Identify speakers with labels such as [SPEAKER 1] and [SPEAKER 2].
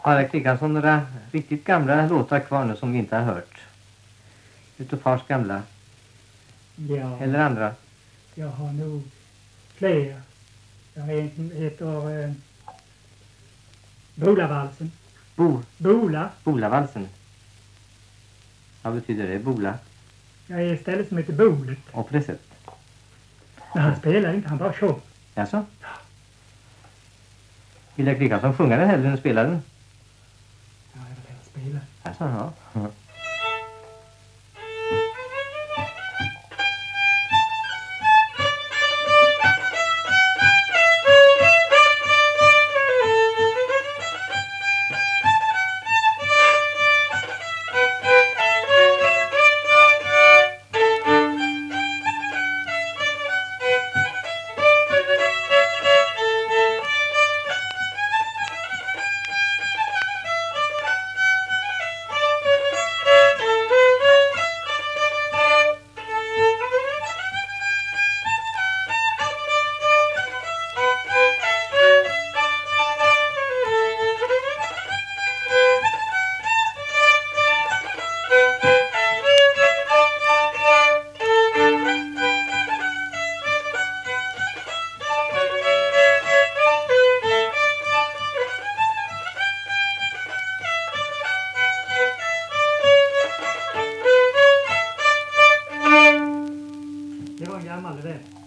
[SPEAKER 1] Har Kristiansson några riktigt gamla låtar kvar nu som vi inte har hört? Utav fars gamla?
[SPEAKER 2] Ja,
[SPEAKER 1] Eller andra?
[SPEAKER 2] jag har nog fler. Jag har en som heter Bolavalsen. Bola.
[SPEAKER 1] Bolavalsen. Vad betyder det? Bola?
[SPEAKER 2] Jag är ett ställe som heter Bolet.
[SPEAKER 1] Och på det sättet.
[SPEAKER 2] Men han spelar inte, han bara kör.
[SPEAKER 1] Jaså? Vill Kristiansson sjunga den hellre än spela den?
[SPEAKER 2] Ja, jag vill hellre spela.
[SPEAKER 1] Jaså, ja.